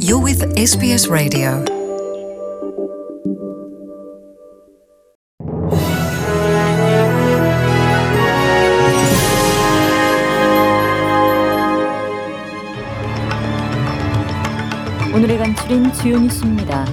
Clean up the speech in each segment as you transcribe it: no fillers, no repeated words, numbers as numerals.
You're with SBS Radio. 오늘의 간추린 주요 뉴스입니다.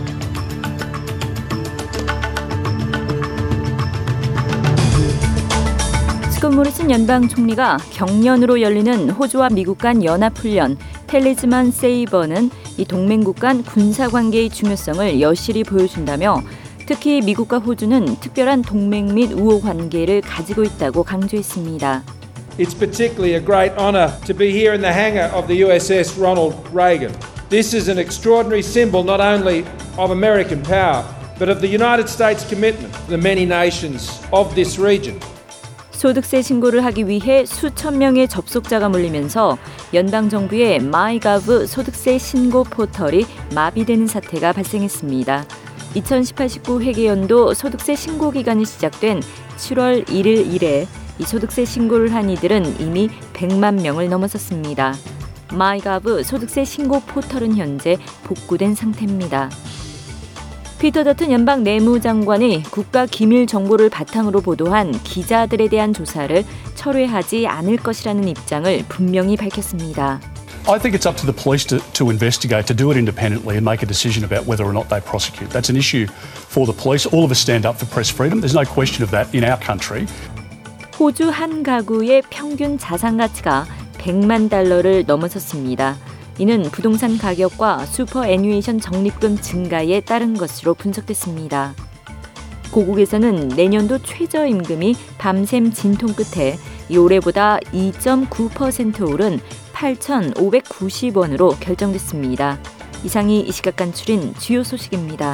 스콧 모리슨 연방 총리가 경련으로 열리는 호주와 미국 간 연합훈련 텔리즈만 세이버는 이 동맹국 간 군사관계의 중요성을 여실히 보여준다며 특히 미국과 호주는 특별한 동맹 및 우호 관계를 가지고 있다고 강조했습니다. It's particularly a great honour to be here in the hangar of the USS Ronald Reagan. This is an extraordinary symbol not only of American power, but of the United States' commitment to the many nations of this region. 소득세 신고를 하기 위해 수천 명의 접속자가 몰리면서 연방정부의 마이가브 소득세 신고 포털이 마비되는 사태가 발생했습니다. 2018-19 회계연도 소득세 신고 기간이 시작된 7월 1일 이래 이 소득세 신고를 한 이들은 이미 100만 명을 넘어섰습니다. 마이가브 소득세 신고 포털은 현재 복구된 상태입니다. 피터 더튼 연방 내무장관이 국가 기밀 정보를 바탕으로 보도한 기자들에 대한 조사를 철회하지 않을 것이라는 입장을 분명히 밝혔습니다. I think it's up to the police to investigate, to do it independently and make a decision about whether or not they prosecute. That's an issue for the police. All of us stand up for press freedom. There's no question of that in our country. 호주 한 가구의 평균 자산 가치가 100만 달러를 넘어섰습니다. 이는 부동산 가격과 슈퍼애뉴에이션 적립금 증가에 따른 것으로 분석됐습니다. 고국에서는 내년도 최저임금이 밤샘 진통 끝에 올해보다 2.9% 오른 8,590원으로 결정됐습니다. 이상이 이 시각 간추린 주요 소식입니다.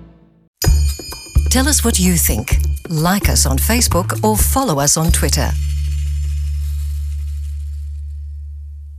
Tell us what you think. Like us on Facebook or follow us on Twitter.